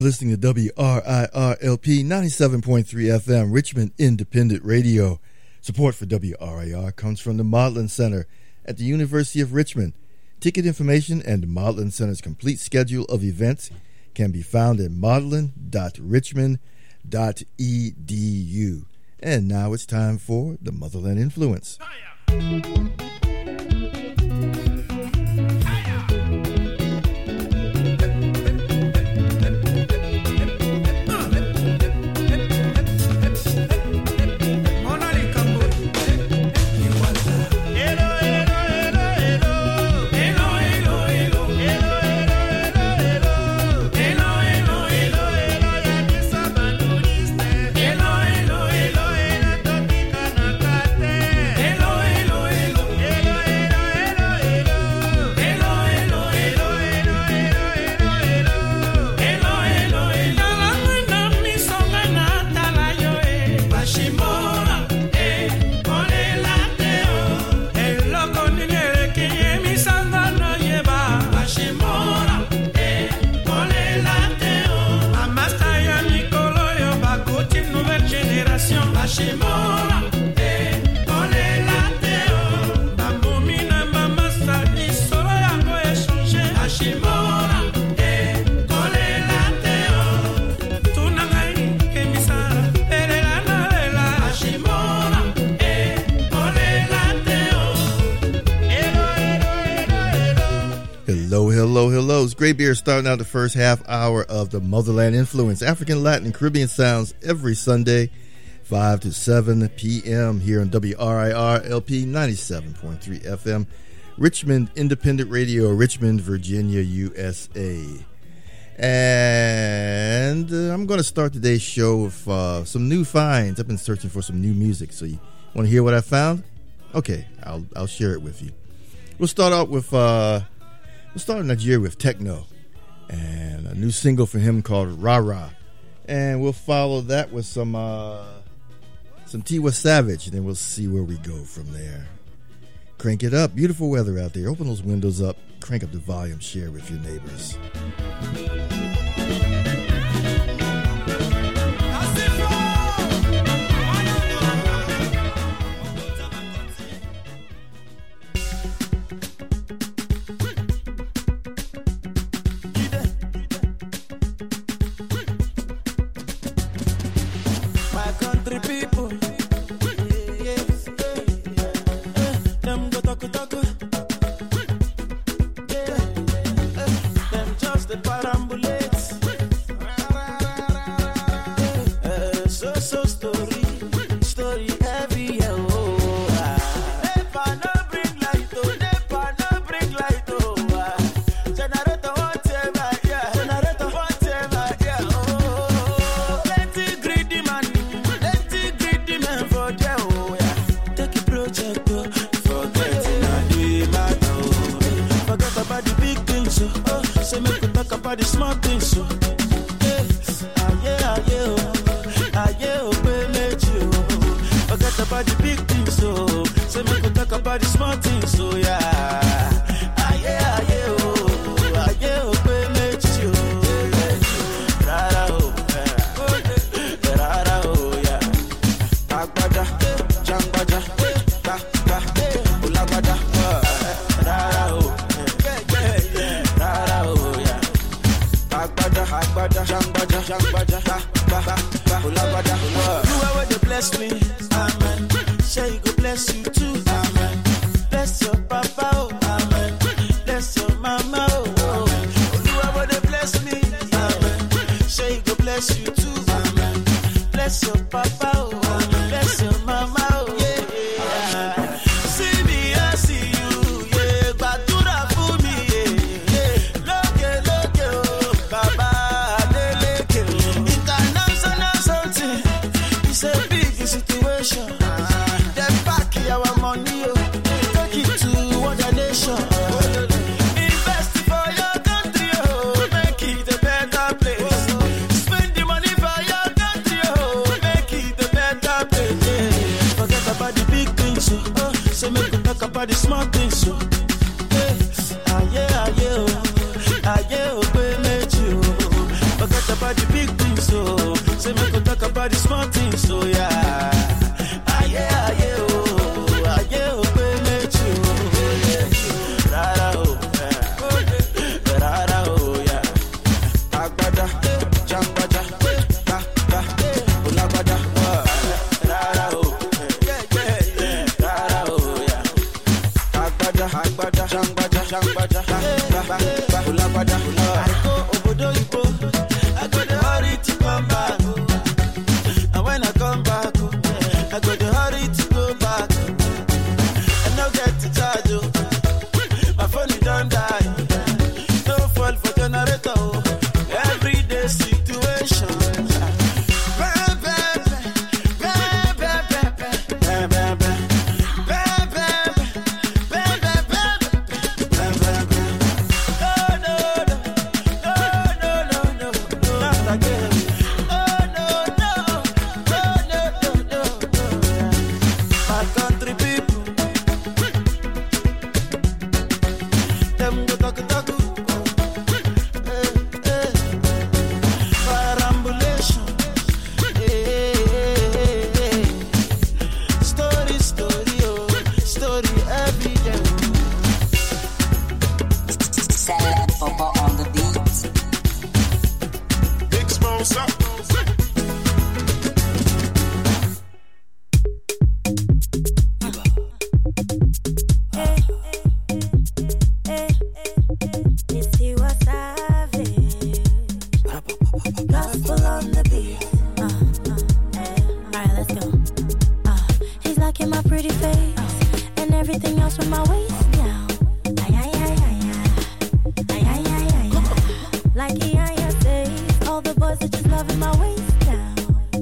Listening to WRIR-LP 97.3 FM, Richmond Independent Radio. Support for WRIR comes from the Maudlin Center at the University of Richmond. Ticket information and the Maudlin Center's complete schedule of events can be found at maudlin.richmond.edu. And now it's time for the Motherland Influence. Hello. It's Grey Beard starting out the first half hour of the Motherland Influence. African, Latin, and Caribbean sounds every Sunday, 5 to 7 p.m. here on WRIR-LP 97.3 FM, Richmond Independent Radio, Richmond, Virginia, USA. And I'm going to start today's show with some new finds. I've been searching for some new music. So you want to hear what I found? Okay, I'll share it with you. We'll start out with... We'll start in Nigeria with Techno and a new single from him called Rara. And we'll follow that with some Tiwa Savage, and then we'll see where we go from there. Crank it up. Beautiful weather out there. Open those windows up. Crank up the volume. Share with your neighbors. about the big things, so say make we talk about the small things, so yeah. Ah yeah, ah yeah, oh, ah yeah, oh, baby, you, rara, oh, yeah, rara, oh, yeah. Agbada, jambada, ba, ba, ulabada, rara, oh, rara, oh, yeah. Agbada, agbada, jambada, jambada, ba, ba, ba, ulabada, I go obodo ibo, I go the hurry to come back, and when I come back, I go the hurry to go back. I no get to charge, oh, my phone don't die, no fall for generator, oh. Everyday situation. My country people, them go talk. Perambulation, story, oh, story every day. Celeb Bobo on the beat. Big Smoke up. Gospel on the beat. Alright, let's go. He's liking my pretty face and everything else from my waist down. Ay, ay, ay, ay, ay. Ay, ay, ay, ay, ay. Like Ian says, all the boys are just loving my waist down.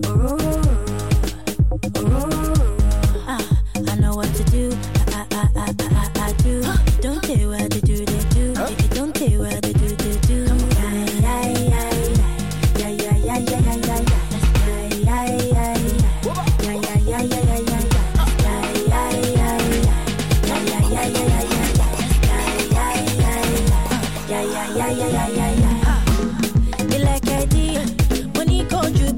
I know what to do. I do. Don't tell what to do, they do. Don't tell what to do, they do. Ilekedi, when he called you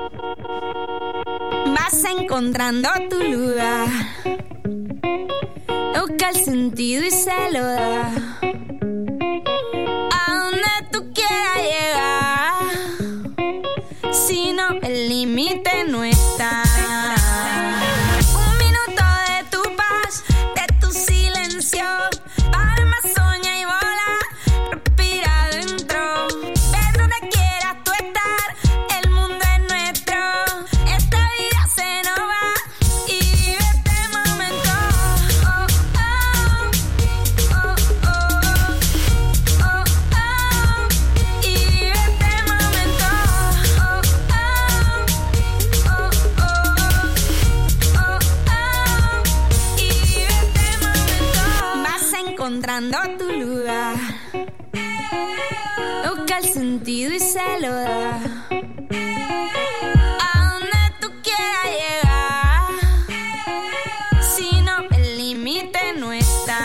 Vas encontrando tu lugar. Busca el sentido y se lo da. A donde tú quieras llegar. Si no, el límite no está. Un minuto de tu paz, de tu silencio. Palma, soña y vola. Respira adentro. Ve donde quieras tú estar. El mundo es nuestro. Esta vida se nos va. Y vive este momento. Oh, oh, oh, oh, oh, oh. Y vive este momento. Oh, oh, oh, oh, oh, oh. Y vive este momento. Vas encontrando tu lugar. Busca el sentido y se lo da. A donde tú quieras llegar. Si no, el límite no está.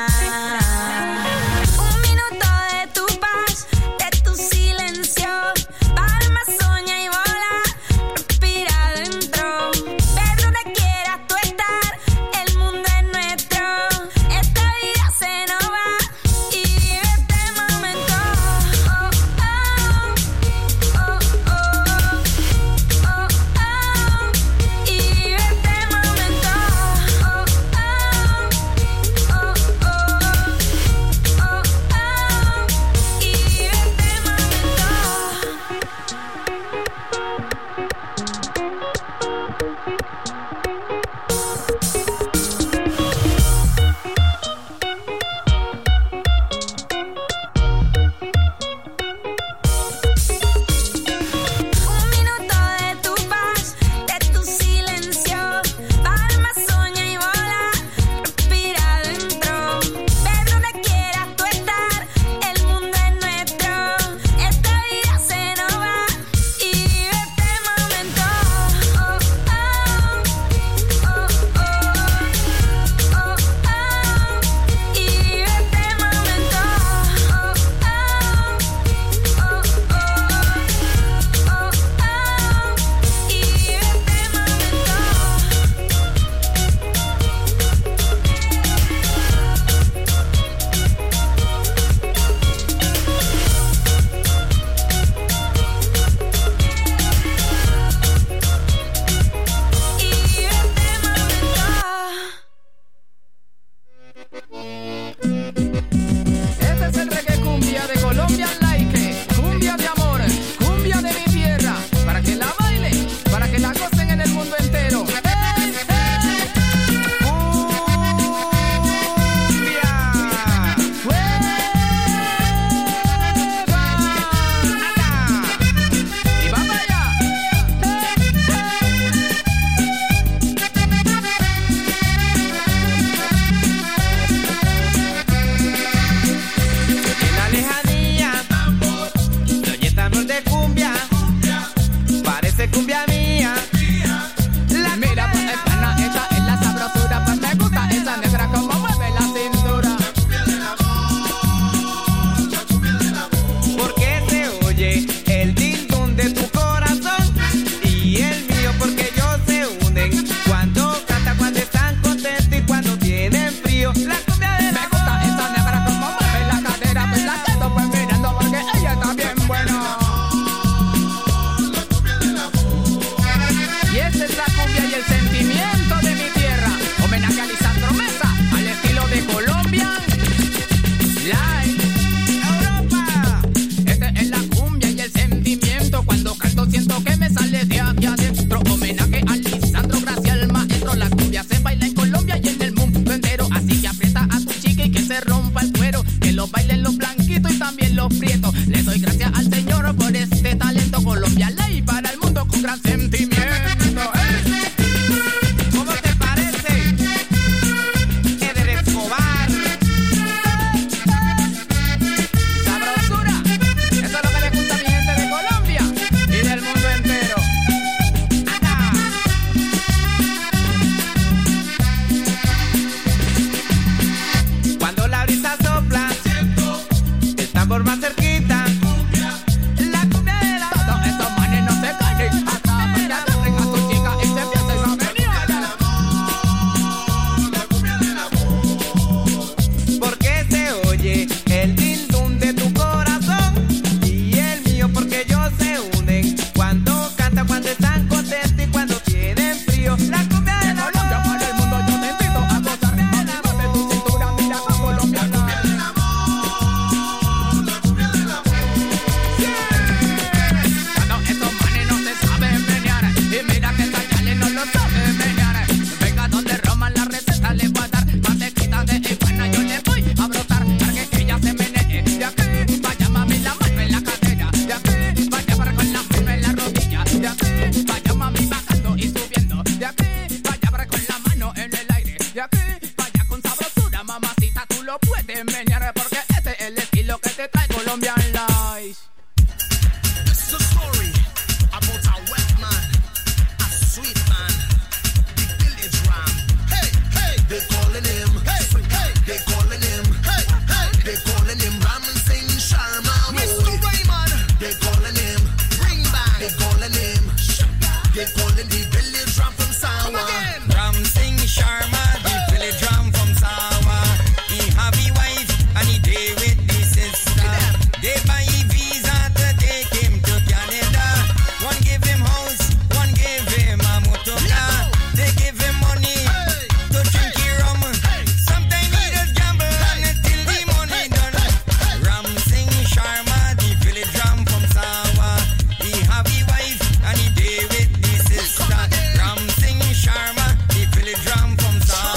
Un minuto de tu paz, de tu silencio. Palma, soña y vola. Respira adentro. Ve donde quieras tú estar. El mundo es nuestro. Esta vida se nos va. Y vive este momento. Oh, oh, oh, oh, oh. no sabe menear. Venga donde Roma la receta le voy a dar. Mantequita de iguana yo le voy a brotar. Para que ella se menee. De aquí, vaya mami la mano en la cadera. De aquí, vaya para con la mano en la rodilla. De aquí, vaya mami bajando y subiendo. De aquí, vaya para con la mano en el aire. De aquí, vaya con sabrosura, mamacita, tú lo puedes menear. Porque este es el estilo que te trae Colombian Life. This is a story about a wet man, a sweet man, the village ram. Hey, hey, they calling him. Hey, hey, they calling him. Hey, hey, they calling him Ram Singh Sharma. Mr. Raymond, they calling him. Ring bang, they calling him. They calling the village ram from Sawa. Ram Singh Sharma, the village ram from Sawa. He have a wife and he day with the sister. They buy a visa to take him to Canada. One give him house, one give him a motor car. They give him money to drink the rum. Sometimes he just gamble until the money done. Ram Singh Sharma, the village ram from Sawa. He have a wife and he day with the sister. Ram Singh Sharma, the village ram from Sawa.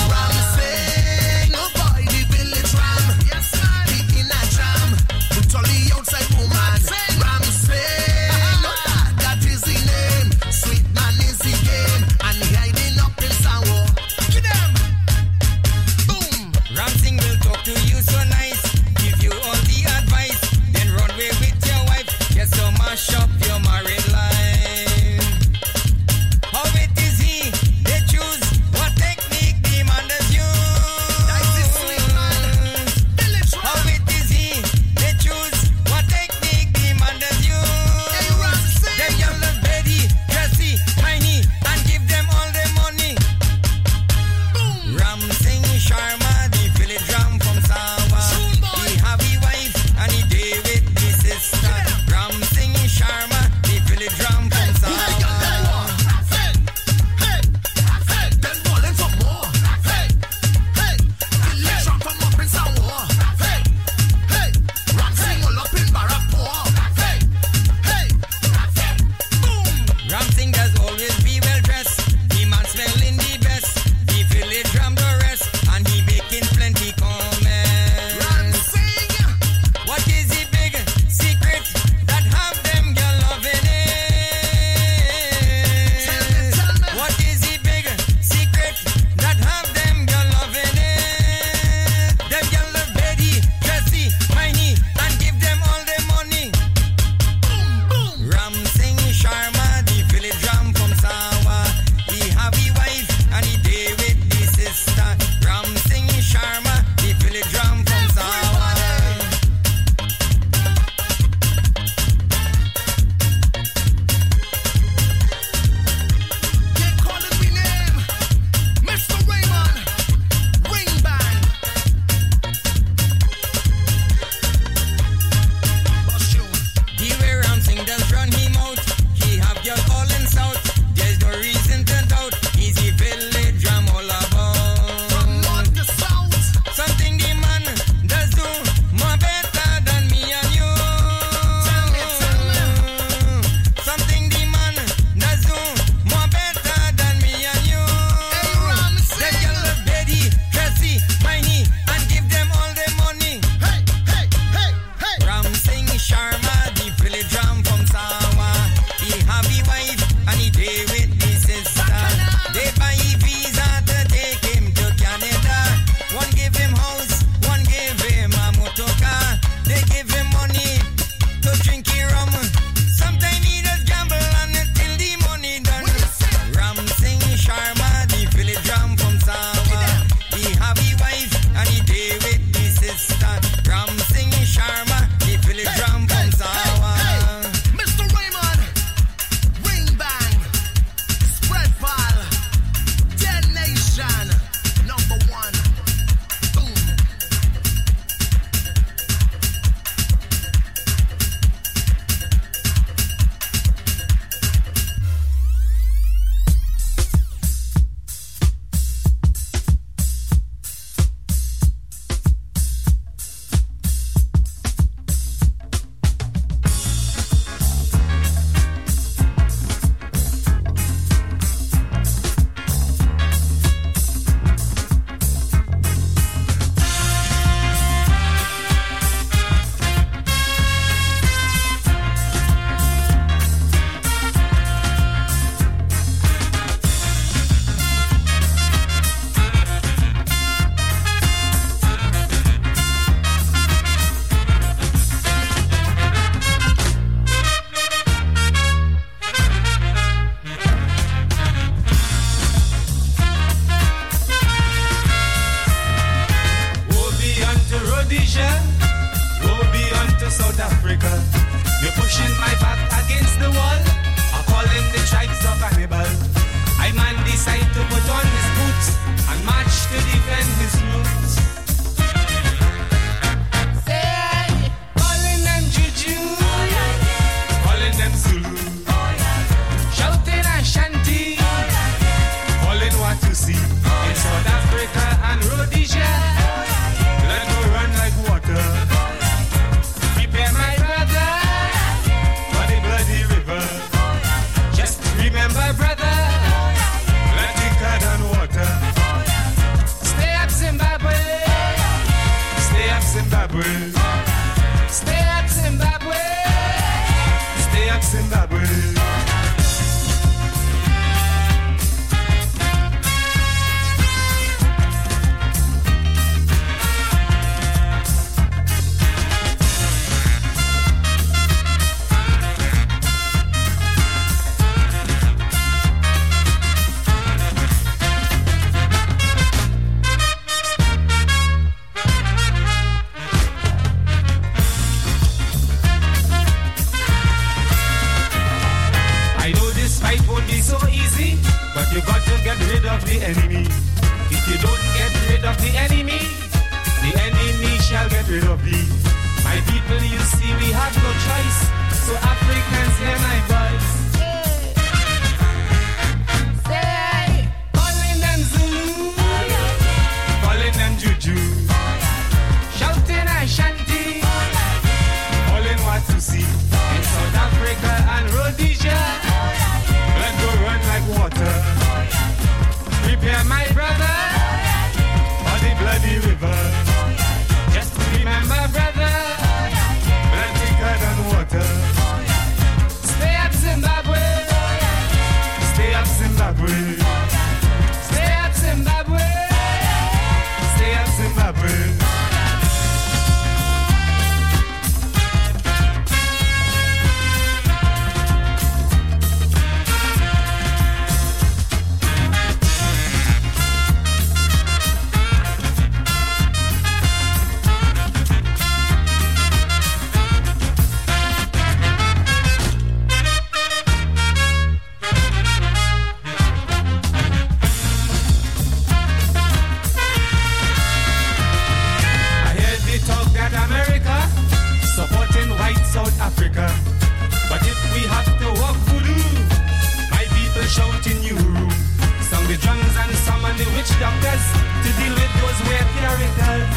You got to get rid of the enemy. If you don't get rid of the enemy shall get rid of thee. My people, you see, we have no choice. So Africans, hear my voice. Say, calling them Zulu, calling them Juju, shouting Ashanti, calling Watusi. In South Africa and Rhodesia, blood go run like water. Prepare my brother for the bloody river. Just remember, brother, blood thicker than water. Stay up Zimbabwe, stay up Zimbabwe, stay up Zimbabwe, stay up Zimbabwe. Africa. But if we have to walk voodoo, my people shouting you song the drums and summon the witch doctors to deal with those weird characters.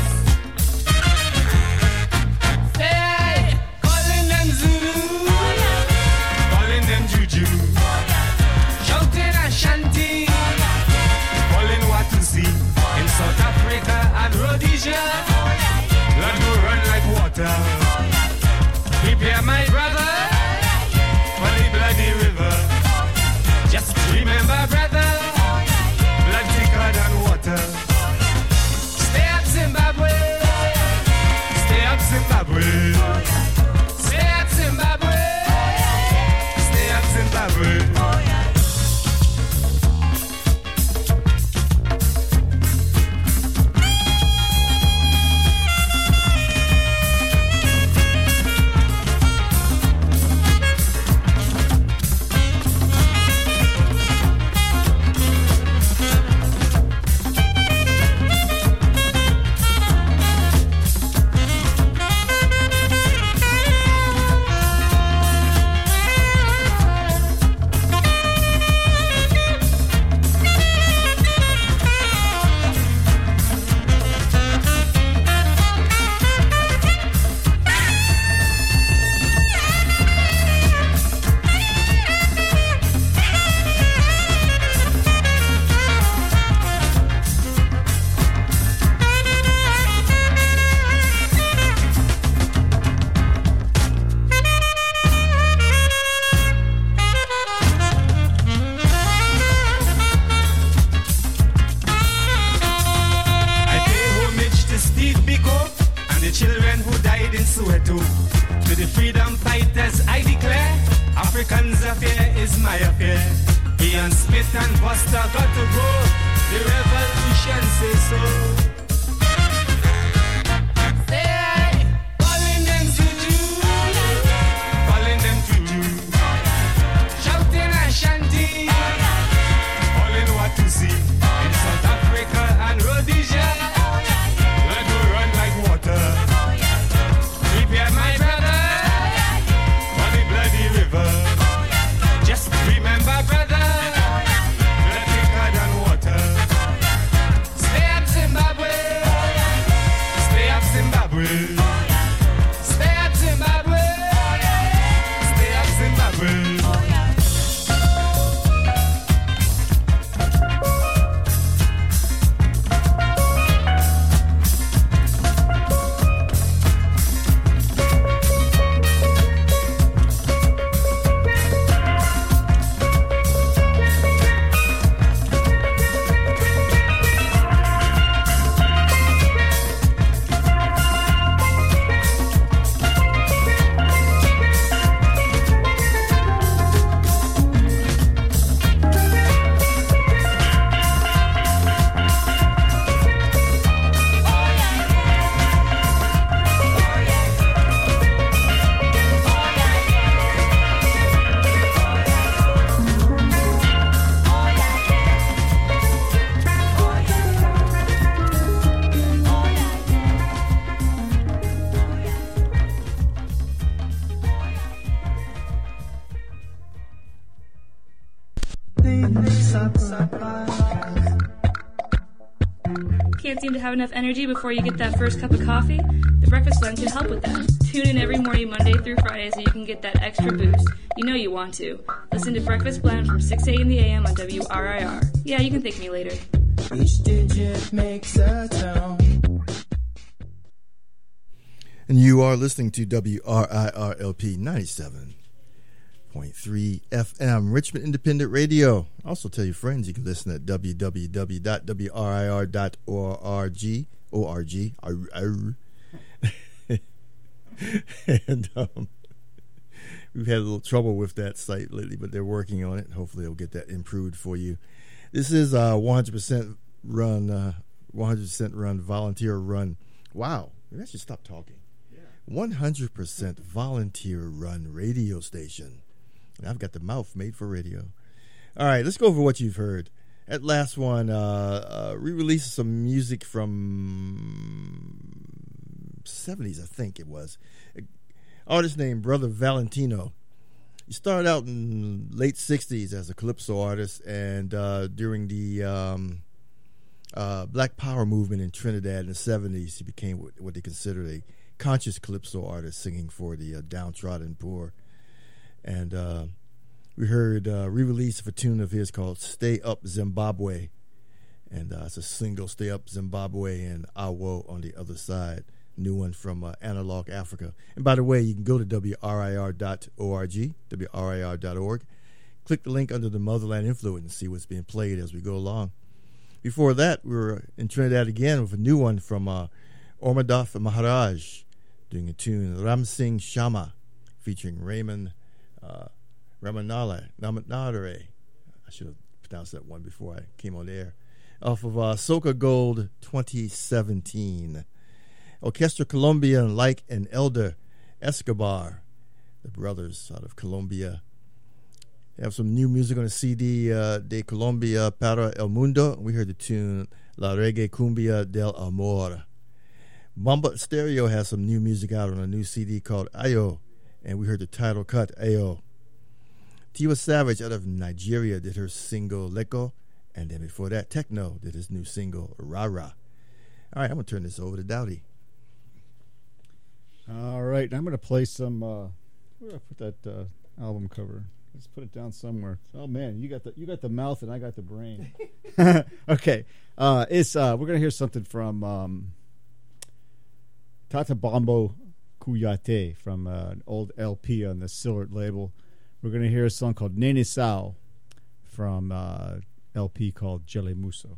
Say, calling them Zulu, calling them Juju, shouting Ashanti, calling Watusi. In South Africa and Rhodesia, blood will run like water. Prepare my brother for the bloody river. Just remember, brother, blood thicker than water. Stay up Zimbabwe, stay up Zimbabwe, stay up Zimbabwe, stay up Zimbabwe. Zimbabwe, Can't seem to have enough energy before you get that first cup of coffee? The Breakfast Blend can help with that. Tune in every morning, Monday through Friday, so you can get that extra boost. You know you want to. Listen to Breakfast Blend from 6 a.m. in the a.m. on WRIR. Yeah, you can thank me later. Each digit makes a tone. And you are listening to WRIRLP 97.3 FM, Richmond Independent Radio. Also tell your friends you can listen at www.wirir.org. And we've had a little trouble with that site lately, but they're working on it. Hopefully they'll get that improved for you. This is 100% run, 100% run, volunteer run. Wow, maybe I should stop talking. 100% volunteer run radio station. And I've got the mouth made for radio. All right, let's go over what you've heard. That last one, re-released some music from 70s, I think it was. Artist named Brother Valentino. He started out in late 60s as a calypso artist, and during the Black Power movement in Trinidad in the 70s, he became what they considered a conscious calypso artist, singing for the downtrodden poor. And we heard re-release of a tune of his called Stay Up Zimbabwe, and it's a single, Stay Up Zimbabwe, and Awo on the other side. New one from Analog Africa. And by the way, you can go to WRIR.org, WRIR.org. Click the link under the Motherland Influence and see what's being played as we go along. Before that, we were in Trinidad again with a new one from Ormadoff Maharaj, doing a tune, Ram Singh Shama, featuring Raymond Ramanale. I should have pronounced that one before I came on the air. Off of Soca Gold 2017. Orchestra Colombia, like an Elder Escobar, the brothers out of Colombia. They have some new music on the CD, De Colombia para el Mundo. We heard the tune La Reggae Cumbia del Amor. Bomba Stereo has some new music out on a new CD called Ayo, and we heard the title cut, Ayo. Tiwa Savage out of Nigeria did her single Leko, and then before that, Techno did his new single Rara. All right, I'm going to turn this over to Dowdy. All right, I'm going to play some. Where did I put that album cover? Let's put it down somewhere. Oh man, you got the mouth and I got the brain. Okay, we're going to hear something from Tata Bombo Kuyate from an old LP on the Sillard label. We're going to hear a song called Nene Sao from LP called Jelly Muso.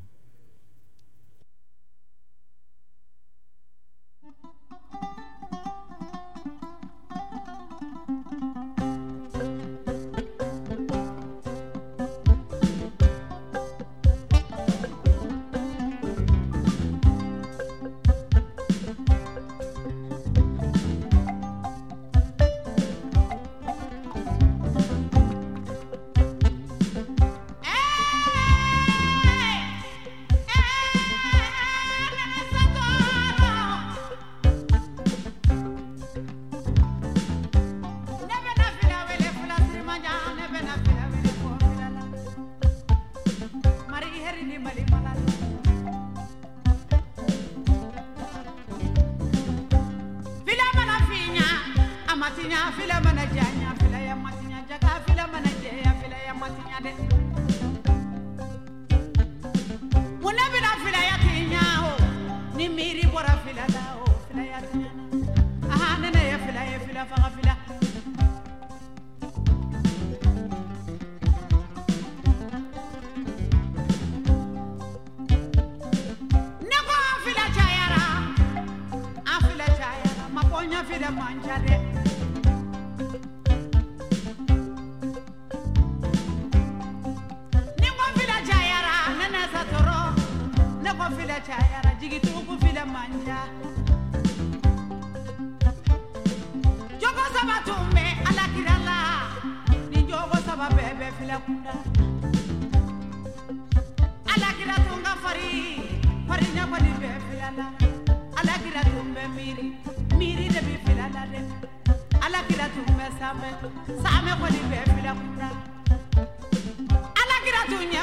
Same, ko ni be fila kunda. Ala kira tunya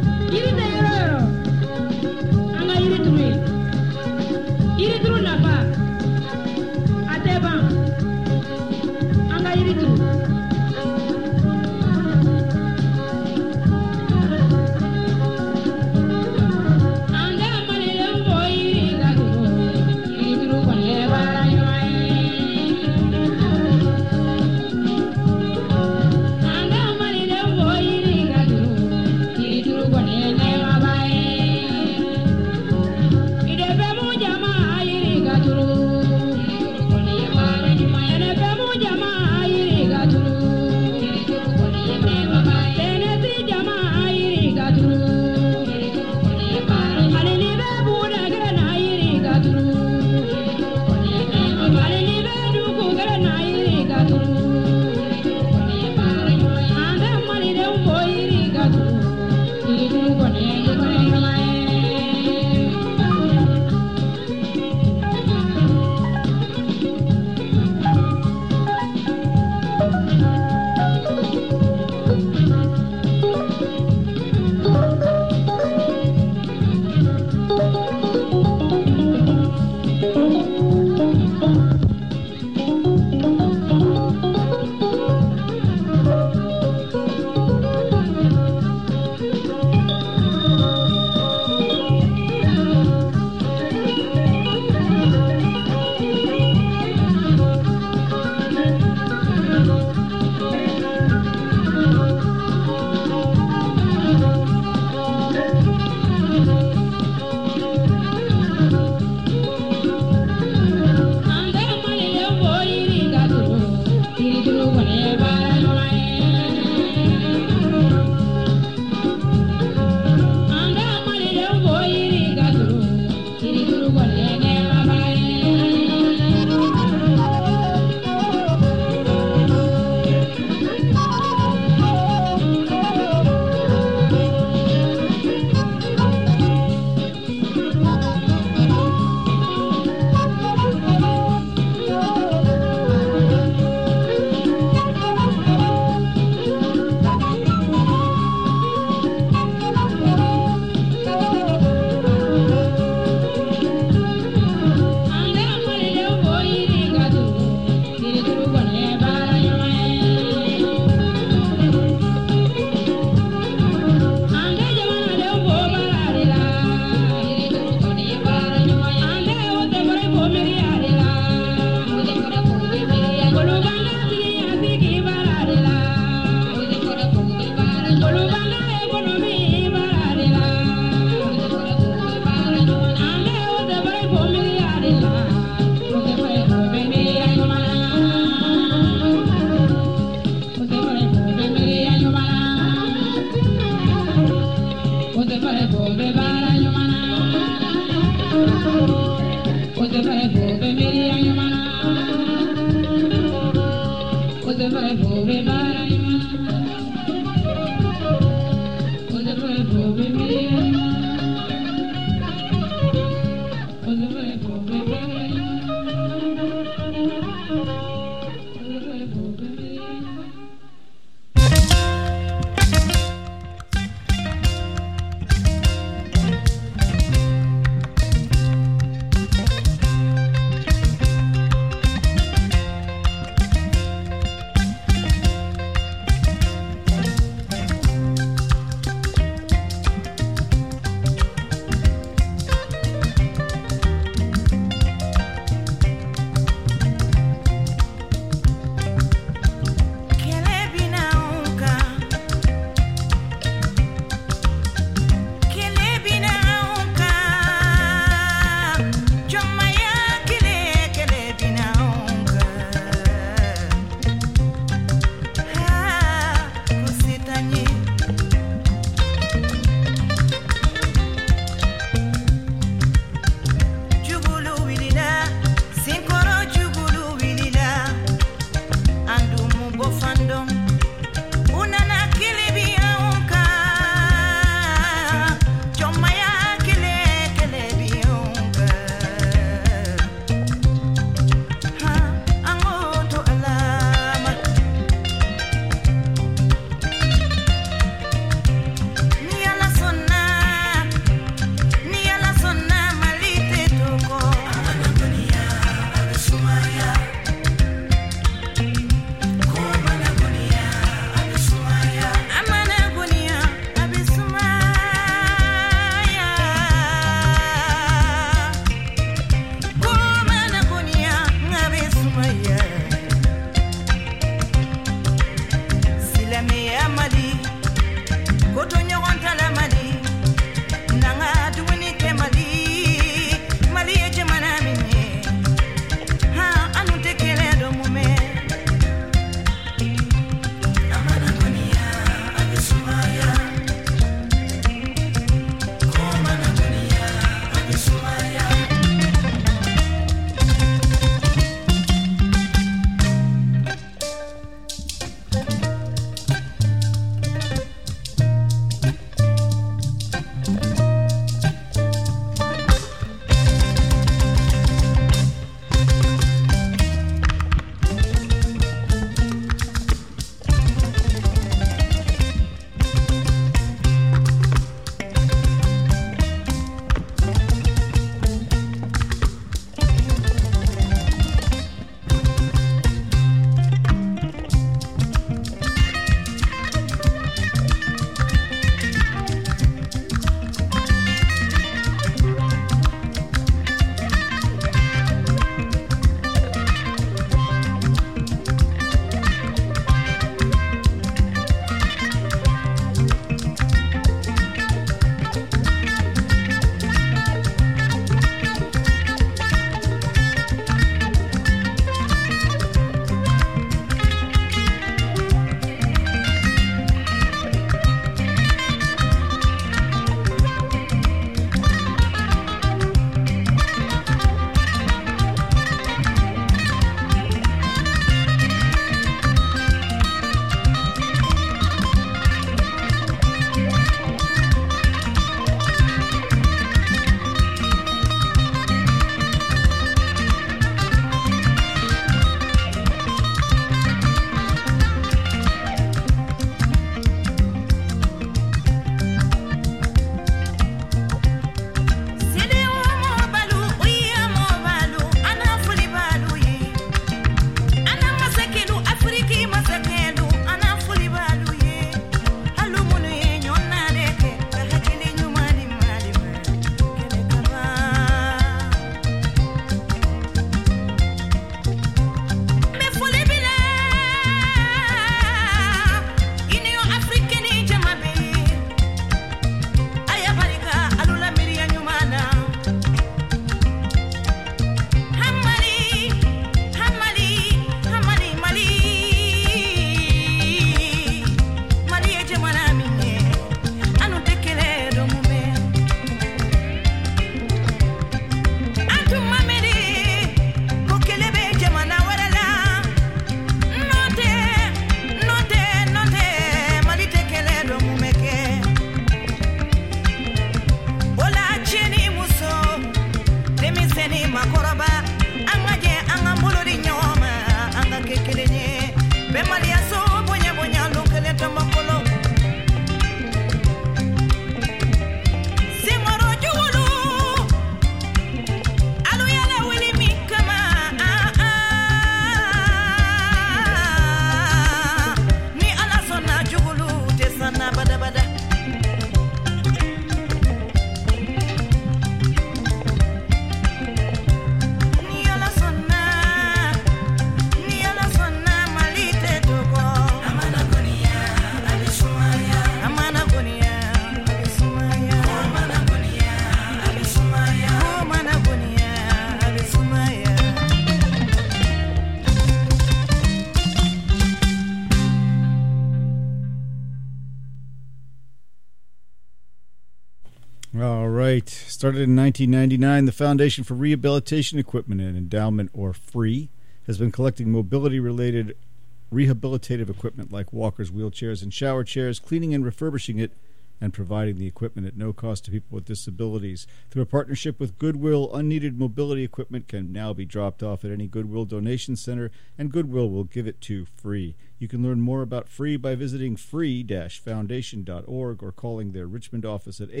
All right. Started in 1999, the Foundation for Rehabilitation Equipment and Endowment, or FREE, has been collecting mobility-related rehabilitative equipment like walkers, wheelchairs, and shower chairs, cleaning and refurbishing it, and providing the equipment at no cost to people with disabilities. Through a partnership with Goodwill, unneeded mobility equipment can now be dropped off at any Goodwill donation center, and Goodwill will give it to free. You can learn more about FREE by visiting free-foundation.org or calling their Richmond office at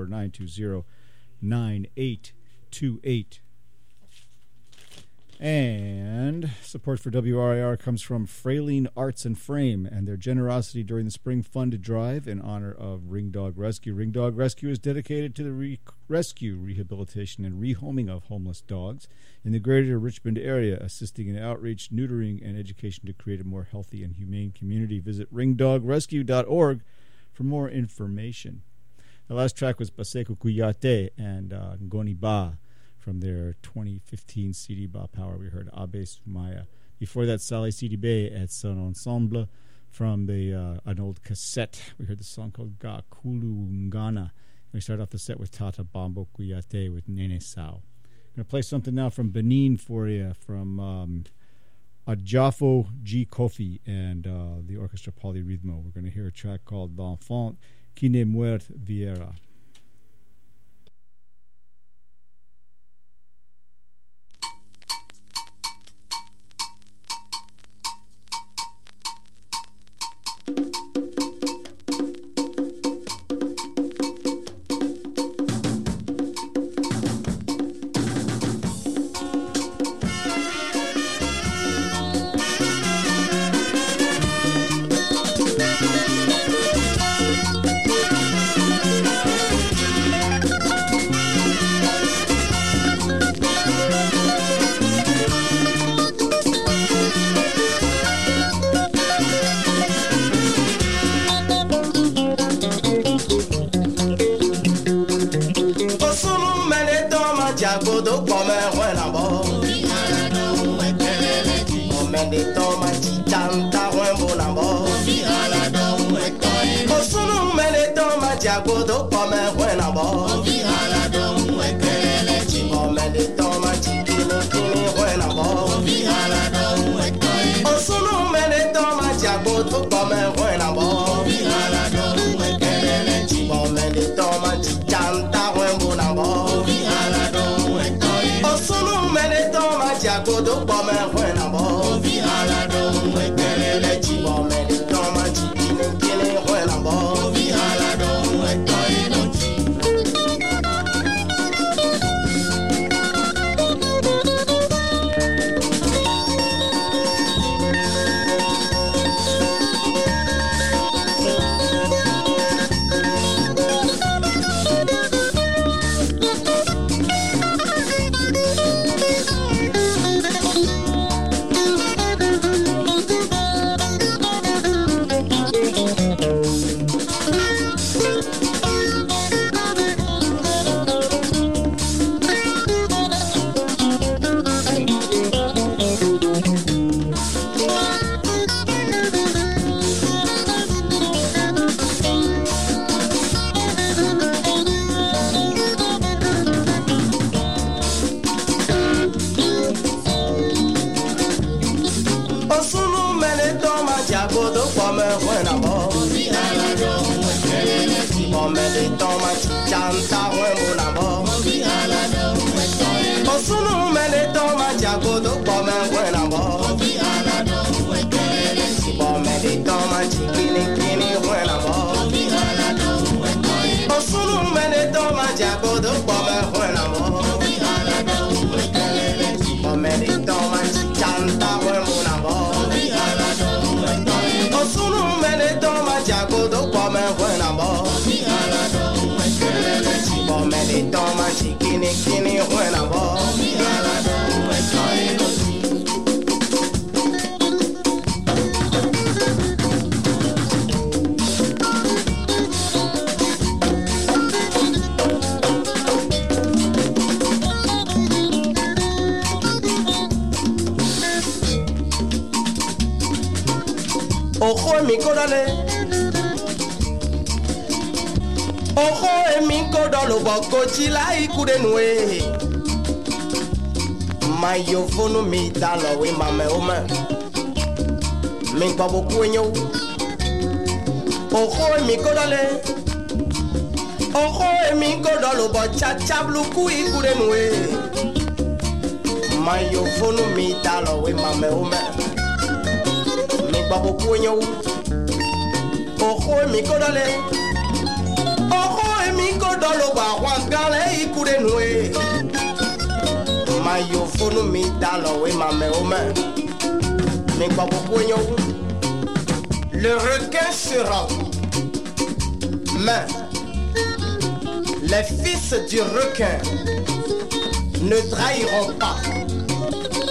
804-920-9828. And support for WRIR comes from Frayline Arts and Frame and their generosity during the Spring Fund Drive in honor of Ring Dog Rescue. Ring Dog Rescue is dedicated to the rescue, rehabilitation, and rehoming of homeless dogs in the greater Richmond area, assisting in outreach, neutering, and education to create a more healthy and humane community. Visit ringdogrescue.org for more information. The last track was Baseko Kuyate and Ngoni Ba. From their 2015 CD Ba Power, we heard Abe Sumaya. Before that, Saleh Sidibé et son ensemble. From an old cassette, we heard the song called Ga Kulu Ngana. We start off the set with Tata Bambo Kuyate with Nene Sao. I'm going to play something now from Benin for you, from Adjafo G. Kofi and the Orchestra Polyrythmo. We're going to hear a track called L'Enfant qui ne muert viera. Ojo emi kodale dolo boko chila ikude nwe. Mayo fonu mi dalo we mame ome. Min kwa boku enyo. Oho mi kodale. Oho mi kodalo bo cha chablu ku ikude nwe. Mayo fonu mi dalo we mame ome. Min kwa boku enyo. Oho mi kodale. Oho mi kodalo ba wangale ikude nwe. Mayo fonu mi dalo we mame ome. Mais pas beaucoup le requin sera. Mais les fils du requin ne trahiront pas.